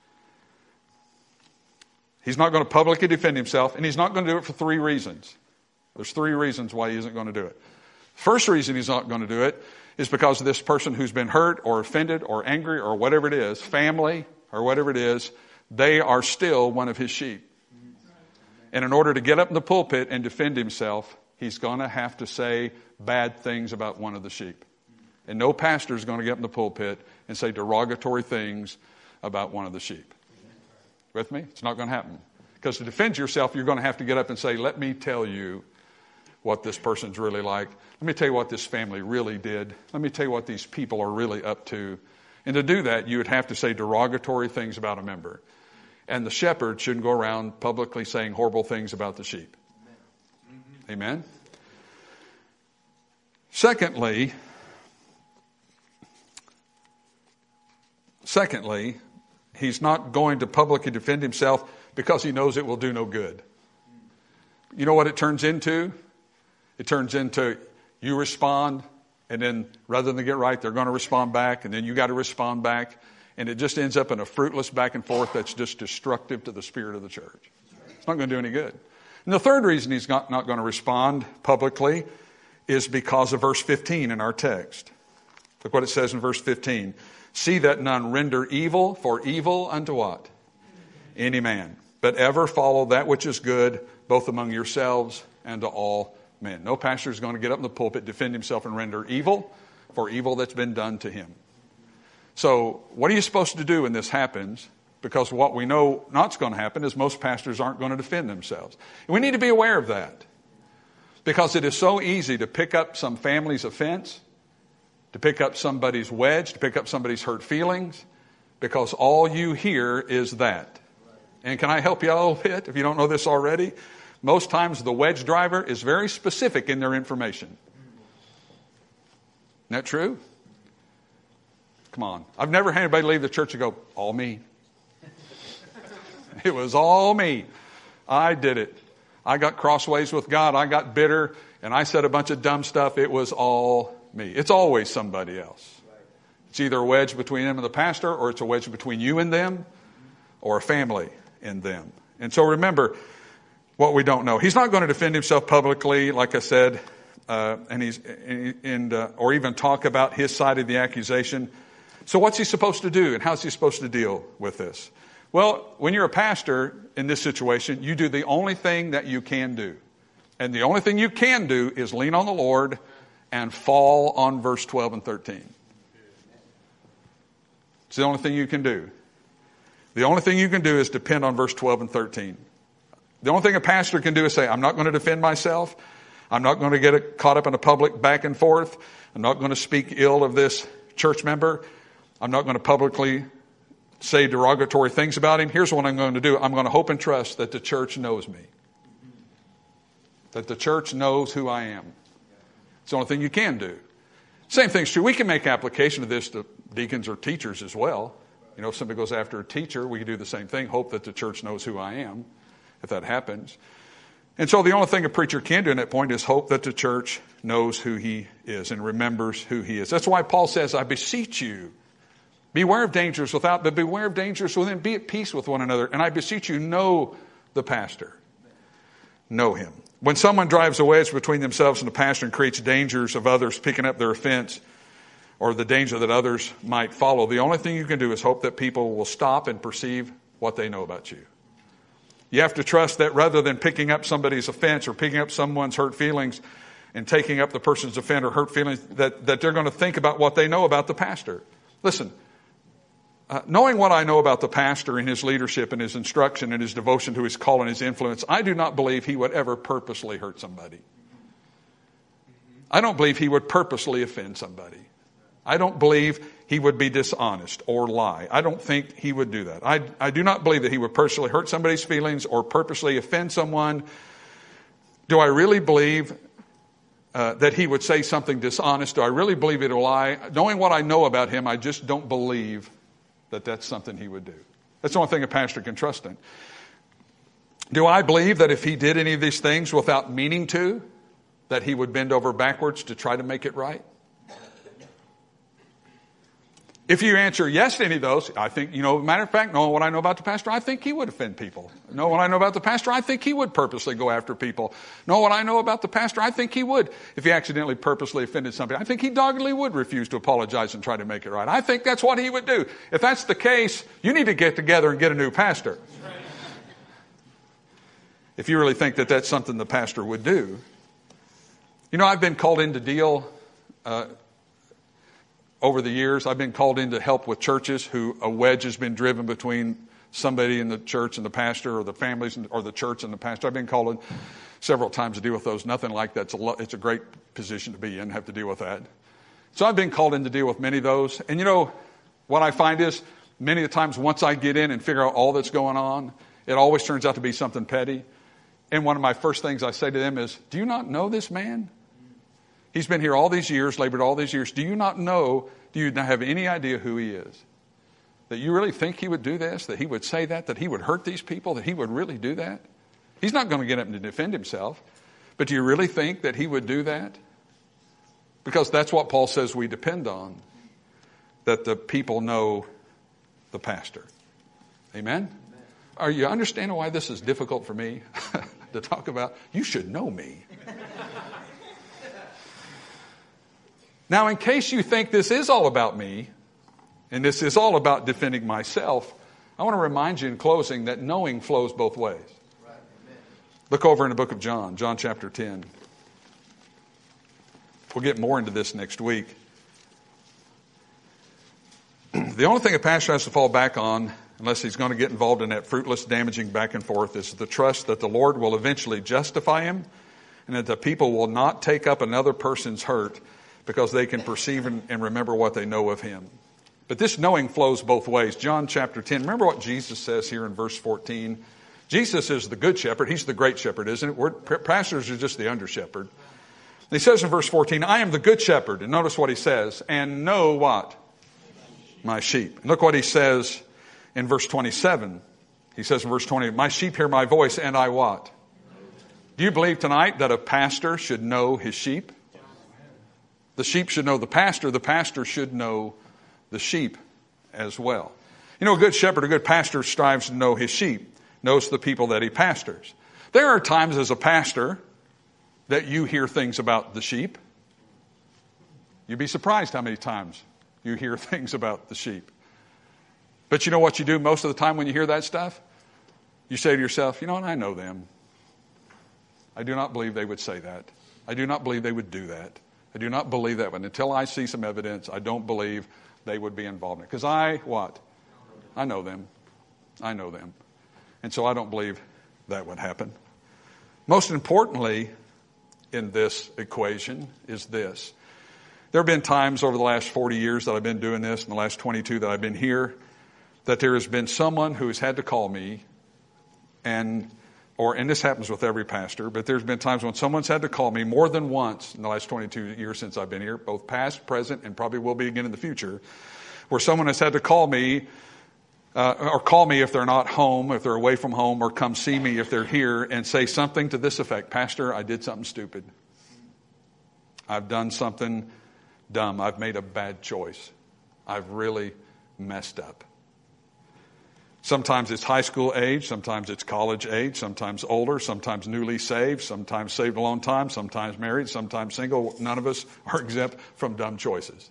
He's not going to publicly defend himself, and he's not going to do it for 3 reasons. There's 3 reasons why he isn't going to do it. First reason he's not going to do it is because of this person who's been hurt or offended or angry or whatever it is, family or whatever it is, they are still one of his sheep. And in order to get up in the pulpit and defend himself, he's going to have to say bad things about one of the sheep. And no pastor is going to get up in the pulpit and say derogatory things about one of the sheep. With me? It's not going to happen. Because to defend yourself, you're going to have to get up and say, let me tell you what this person's really like. Let me tell you what this family really did. Let me tell you what these people are really up to. And to do that, you would have to say derogatory things about a member. And the shepherd shouldn't go around publicly saying horrible things about the sheep. Amen? Secondly, he's not going to publicly defend himself because he knows it will do no good. You know what it turns into? It turns into you respond, and then rather than get right, they're going to respond back, and then you got to respond back, and it just ends up in a fruitless back and forth that's just destructive to the spirit of the church. It's not going to do any good. And the third reason he's not going to respond publicly is because of verse 15 in our text. Look what it says in verse 15. See that none render evil for evil unto what? Any man. But ever follow that which is good, both among yourselves and to all men. No pastor is going to get up in the pulpit, defend himself, and render evil for evil that's been done to him. So what are you supposed to do when this happens? Because what we know not's going to happen is most pastors aren't going to defend themselves. And we need to be aware of that. Because it is so easy to pick up some family's offense, to pick up somebody's wedge, to pick up somebody's hurt feelings, because all you hear is that. And can I help you out a little bit if you don't know this already? Most times the wedge driver is very specific in their information. Isn't that true? Come on. I've never had anybody leave the church and go, all me. It was all me. I did it. I got crossways with God, I got bitter, and I said a bunch of dumb stuff, it was all me. It's always somebody else. It's either a wedge between them and the pastor, or it's a wedge between you and them, or a family and them. And so remember what we don't know. He's not going to defend himself publicly, like I said, or even talk about his side of the accusation. So what's he supposed to do, and how's he supposed to deal with this? Well, when you're a pastor in this situation, you do the only thing that you can do. And the only thing you can do is lean on the Lord and fall on verse 12 and 13. It's the only thing you can do. The only thing you can do is depend on verse 12 and 13. The only thing a pastor can do is say, I'm not going to defend myself. I'm not going to get caught up in a public back and forth. I'm not going to speak ill of this church member. I'm not going to publicly say derogatory things about him. Here's what I'm going to do. I'm going to hope and trust that the church knows me. That the church knows who I am. It's the only thing you can do. Same thing's true. We can make application of this to deacons or teachers as well. You know, if somebody goes after a teacher, we can do the same thing. Hope that the church knows who I am, if that happens. And so the only thing a preacher can do in that point is hope that the church knows who he is and remembers who he is. That's why Paul says, I beseech you, beware of dangers without, but beware of dangers within. Be at peace with one another. And I beseech you, know the pastor. Know him. When someone drives a wedge between themselves and the pastor and creates dangers of others picking up their offense, or the danger that others might follow, the only thing you can do is hope that people will stop and perceive what they know about you. You have to trust that rather than picking up somebody's offense or picking up someone's hurt feelings and taking up the person's offense or hurt feelings, that they're going to think about what they know about the pastor. Listen, knowing what I know about the pastor and his leadership and his instruction and his devotion to his call and his influence, I do not believe he would ever purposely hurt somebody. I don't believe he would purposely offend somebody. I don't believe he would be dishonest or lie. I don't think he would do that. I do not believe that he would purposely hurt somebody's feelings or purposely offend someone. Do I really believe that he would say something dishonest? Do I really believe he'd lie? Knowing what I know about him, I just don't believe that that's something he would do. That's the only thing a pastor can trust in. Do I believe that if he did any of these things without meaning to, that he would bend over backwards to try to make it right? If you answer yes to any of those, I think, matter of fact, knowing what I know about the pastor, I think he would offend people. Knowing what I know about the pastor, I think he would purposely go after people. Knowing what I know about the pastor, I think he would. If he accidentally purposely offended somebody, I think he doggedly would refuse to apologize and try to make it right. I think that's what he would do. If that's the case, you need to get together and get a new pastor. If you really think that that's something the pastor would do. I've been called in to deal over the years. I've been called in to help with churches who a wedge has been driven between somebody in the church and the pastor, or the families or the church and the pastor. I've been called in several times to deal with those. Nothing like that. It's a great position to be in, have to deal with that. So I've been called in to deal with many of those. And what I find is many of the times once I get in and figure out all that's going on, it always turns out to be something petty. And one of my first things I say to them is, do you not know this man? He's been here all these years, labored all these years. Do you not have any idea who he is? That you really think he would do this? That he would say that he would hurt these people? That he would really do that? He's not going to get up and defend himself. But do you really think that he would do that? Because that's what Paul says we depend on. That the people know the pastor. Amen? Are you understanding why this is difficult for me to talk about? You should know me. Now, in case you think this is all about me, and this is all about defending myself, I want to remind you in closing that knowing flows both ways. Right. Look over in the book of John, John chapter 10. We'll get more into this next week. The only thing a pastor has to fall back on, unless he's going to get involved in that fruitless, damaging back and forth, is the trust that the Lord will eventually justify him, and that the people will not take up another person's hurt because they can perceive and remember what they know of him. But this knowing flows both ways. John chapter 10, remember what Jesus says here in verse 14? Jesus is the good shepherd. He's the great shepherd, isn't it? Pastors are just the under shepherd. He says in verse 14, I am the good shepherd. And notice what he says. And know what? My sheep. And look what he says in verse 27. He says in verse 20, my sheep hear my voice, and I what? Do you believe tonight that a pastor should know his sheep? The sheep should know the pastor should know the sheep as well. You know, a good shepherd, a good pastor strives to know his sheep, knows the people that he pastors. There are times as a pastor that you hear things about the sheep. You'd be surprised how many times you hear things about the sheep. But you know what you do most of the time when you hear that stuff? You say to yourself, you know what, I know them. I do not believe they would say that. I do not believe they would do that. I do not believe that. But until I see some evidence, I don't believe they would be involved in it. Because I know them. I know them. And so I don't believe that would happen. Most importantly in this equation is this. There have been times over the last 40 years that I've been doing this, and the last 22 that I've been here, that there has been someone who has had to call me, and this happens with every pastor, but there's been times when someone's had to call me more than once in the last 22 years since I've been here, both past, present, and probably will be again in the future, where someone has had to call me, or call me if they're not home, if they're away from home, or come see me if they're here, and say something to this effect: Pastor, I did something stupid. I've done something dumb. I've made a bad choice. I've really messed up. Sometimes it's high school age, sometimes it's college age, sometimes older, sometimes newly saved, sometimes saved a long time, sometimes married, sometimes single. None of us are exempt from dumb choices.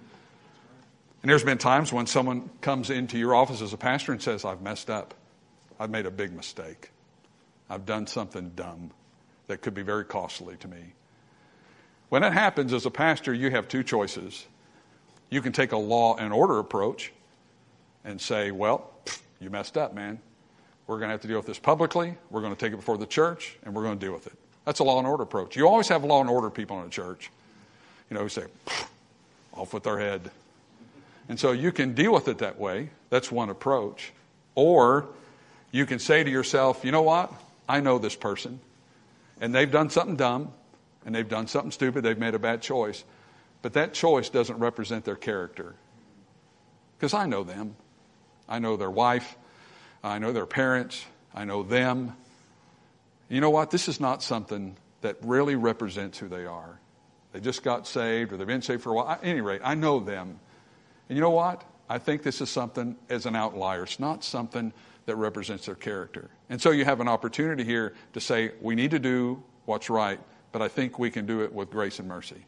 And there's been times when someone comes into your office as a pastor and says, I've messed up. I've made a big mistake. I've done something dumb that could be very costly to me. When it happens as a pastor, you have two choices. You can take a law and order approach and say, well, you messed up, man. We're going to have to deal with this publicly. We're going to take it before the church, and we're going to deal with it. That's a law and order approach. You always have law and order people in a church, who say, off with their head. And so you can deal with it that way. That's one approach. Or you can say to yourself, you know what? I know this person, and they've done something dumb, and they've done something stupid. They've made a bad choice. But that choice doesn't represent their character. Because I know them. I know their wife. I know their parents. I know them. You know what? This is not something that really represents who they are. They just got saved, or they've been saved for a while. At any rate, I know them. And you know what? I think this is something as an outlier. It's not something that represents their character. And so you have an opportunity here to say, we need to do what's right, but I think we can do it with grace and mercy.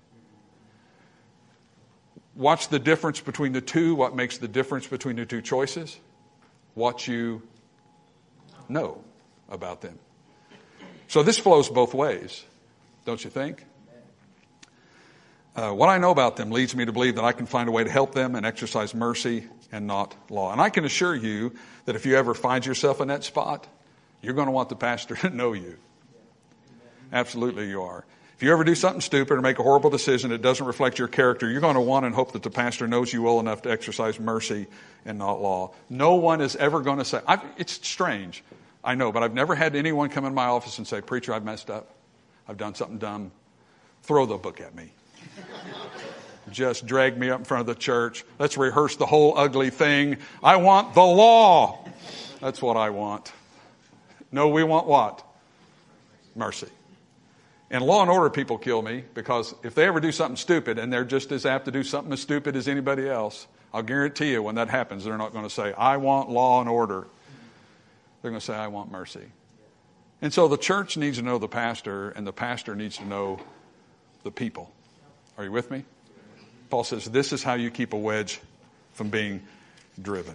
Watch the difference between the two. What makes the difference between the two choices? What you know about them. So this flows both ways, don't you think? What I know about them leads me to believe that I can find a way to help them and exercise mercy and not law. And I can assure you that if you ever find yourself in that spot, you're going to want the pastor to know you. Absolutely you are. If you ever do something stupid or make a horrible decision that doesn't reflect your character, you're going to want and hope that the pastor knows you well enough to exercise mercy and not law. No one is ever going to say, it's strange, I know, but I've never had anyone come in my office and say, preacher, I've messed up. I've done something dumb. Throw the book at me. Just drag me up in front of the church. Let's rehearse the whole ugly thing. I want the law. That's what I want. No, we want what? Mercy. And law and order people kill me, because if they ever do something stupid, and they're just as apt to do something as stupid as anybody else, I'll guarantee you when that happens, they're not going to say, I want law and order. They're going to say, I want mercy. And so the church needs to know the pastor, and the pastor needs to know the people. Are you with me? Paul says, this is how you keep a wedge from being driven.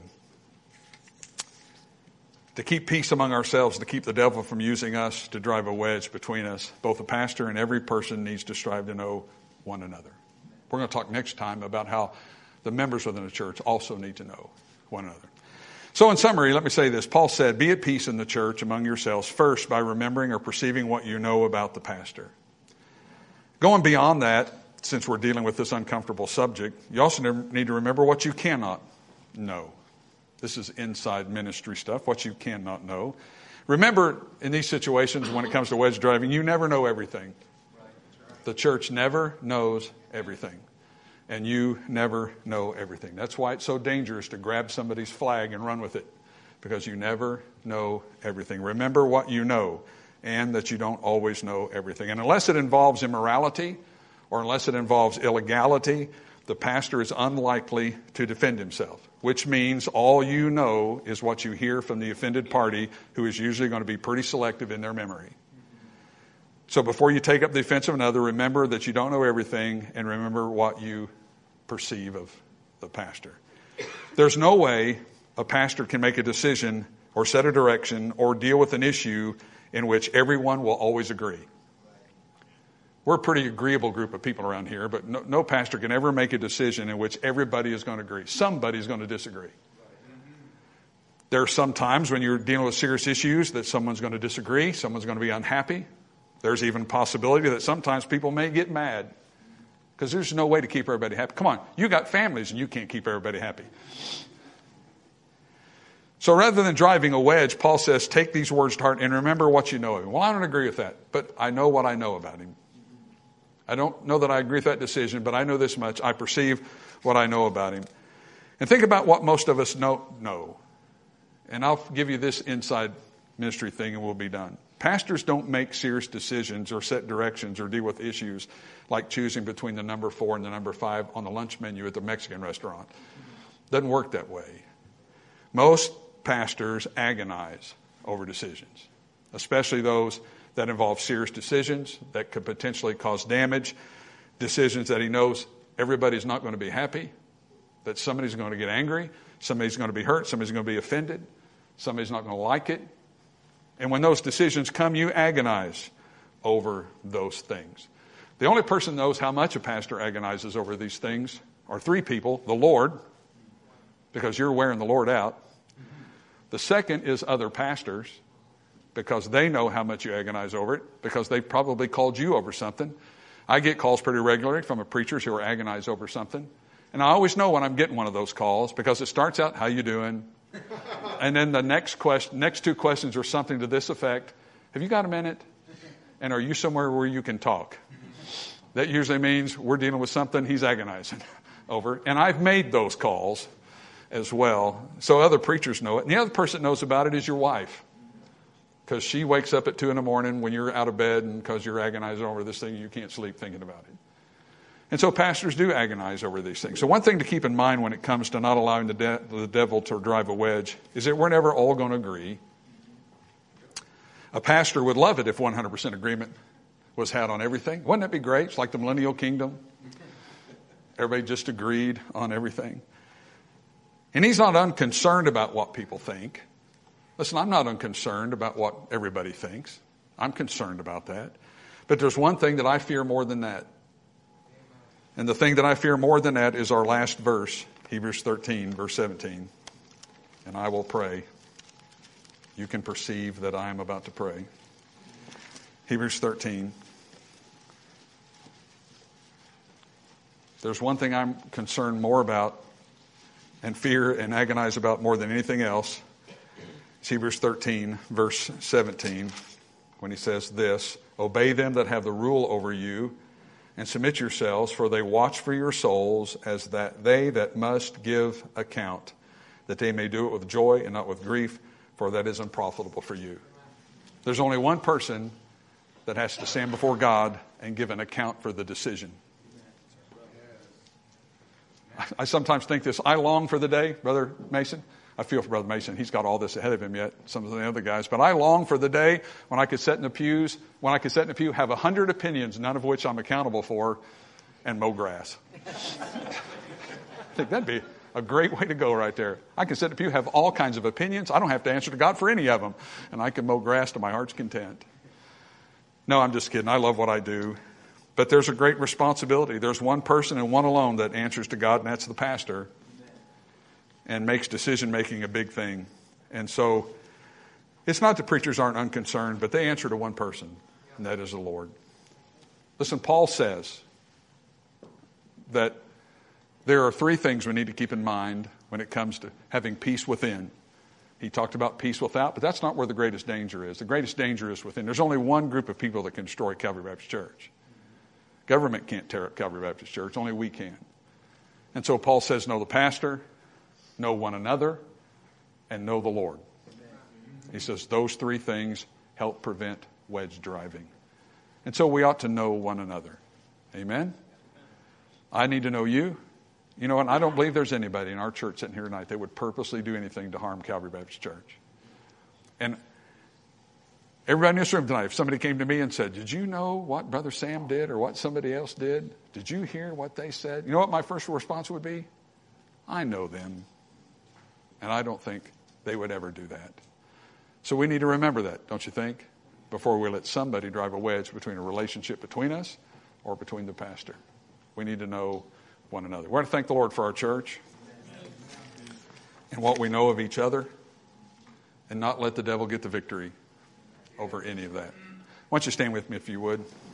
To keep peace among ourselves, to keep the devil from using us to drive a wedge between us, both the pastor and every person needs to strive to know one another. We're going to talk next time about how the members within the church also need to know one another. So in summary, let me say this. Paul said, be at peace in the church among yourselves, first by remembering or perceiving what you know about the pastor. Going beyond that, since we're dealing with this uncomfortable subject, you also need to remember what you cannot know. This is inside ministry stuff, what you cannot know. Remember, in these situations, when it comes to wedge driving, you never know everything. The church never knows everything. And you never know everything. That's why it's so dangerous to grab somebody's flag and run with it, because you never know everything. Remember what you know, and that you don't always know everything. And unless it involves immorality or unless it involves illegality, the pastor is unlikely to defend himself, which means all you know is what you hear from the offended party, who is usually going to be pretty selective in their memory. So before you take up the offense of another, remember that you don't know everything, and remember what you perceive of the pastor. There's no way a pastor can make a decision or set a direction or deal with an issue in which everyone will always agree. We're a pretty agreeable group of people around here, but no pastor can ever make a decision in which everybody is going to agree. Somebody's going to disagree. There are some times when you're dealing with serious issues that someone's going to disagree, someone's going to be unhappy. There's even a possibility that sometimes people may get mad because there's no way to keep everybody happy. Come on, you got families and you can't keep everybody happy. So rather than driving a wedge, Paul says, take these words to heart and remember what you know of him. Well, I don't agree with that, but I know what I know about him. I don't know that I agree with that decision, but I know this much. I perceive what I know about him. And think about what most of us know. And I'll give you this inside ministry thing and we'll be done. Pastors don't make serious decisions or set directions or deal with issues like choosing between the number 4 and the number 5 on the lunch menu at the Mexican restaurant. Doesn't work that way. Most pastors agonize over decisions, especially those that involve serious decisions that could potentially cause damage, decisions that he knows everybody's not going to be happy, that somebody's going to get angry, somebody's going to be hurt, somebody's going to be offended, somebody's not going to like it. And when those decisions come, you agonize over those things. The only person that knows how much a pastor agonizes over these things are 3 people: the Lord, because you're wearing the Lord out. The second is other pastors, because they know how much you agonize over it, because they probably called you over something. I get calls pretty regularly from preachers who are agonized over something. And I always know when I'm getting one of those calls, because it starts out, how you doing? And then the next 2 questions are something to this effect: have you got a minute? And are you somewhere where you can talk? That usually means we're dealing with something he's agonizing over. And I've made those calls as well. So other preachers know it. And the other person that knows about it is your wife, because she wakes up at 2 a.m. when you're out of bed, and because you're agonizing over this thing, you can't sleep thinking about it. And so pastors do agonize over these things. So one thing to keep in mind when it comes to not allowing the devil to drive a wedge is that we're never all going to agree. A pastor would love it if 100% agreement was had on everything. Wouldn't that be great? It's like the millennial kingdom. Everybody just agreed on everything. And he's not unconcerned about what people think. Listen, I'm not unconcerned about what everybody thinks. I'm concerned about that. But there's one thing that I fear more than that. And the thing that I fear more than that is our last verse, Hebrews 13, verse 17. And I will pray. You can perceive that I am about to pray. Hebrews 13. There's one thing I'm concerned more about and fear and agonize about more than anything else. It's Hebrews 13, verse 17, when he says this: obey them that have the rule over you, and submit yourselves, for they watch for your souls, as that they that must give account, that they may do it with joy and not with grief, for that is unprofitable for you. There's only one person that has to stand before God and give an account for the decision. I sometimes think this: I long for the day, Brother Mason. I feel for Brother Mason. He's got all this ahead of him yet, some of the other guys. But I long for the day when I could sit in the pews, have 100 opinions, none of which I'm accountable for, and mow grass. I think that'd be a great way to go right there. I can sit in the pew, have all kinds of opinions. I don't have to answer to God for any of them. And I can mow grass to my heart's content. No, I'm just kidding. I love what I do. But there's a great responsibility. There's one person and one alone that answers to God, and that's the pastor, and makes decision-making a big thing. And so it's not that preachers aren't unconcerned, but they answer to one person, and that is the Lord. Listen, Paul says that there are 3 things we need to keep in mind when it comes to having peace within. He talked about peace without, but that's not where the greatest danger is. The greatest danger is within. There's only one group of people that can destroy Calvary Baptist Church. Government can't tear up Calvary Baptist Church. Only we can. And so Paul says, know the pastor, know one another, and know the Lord. He says those 3 things help prevent wedge driving. And so we ought to know one another. Amen? I need to know you. You know what? I don't believe there's anybody in our church sitting here tonight that would purposely do anything to harm Calvary Baptist Church. And everybody in this room tonight, if somebody came to me and said, did you know what Brother Sam did or what somebody else did? Did you hear what they said? You know what my first response would be? I know them. And I don't think they would ever do that. So we need to remember that, don't you think? Before we let somebody drive a wedge between a relationship between us or between the pastor. We need to know one another. We want to thank the Lord for our church and what we know of each other and not let the devil get the victory over any of that. Why don't you stand with me if you would?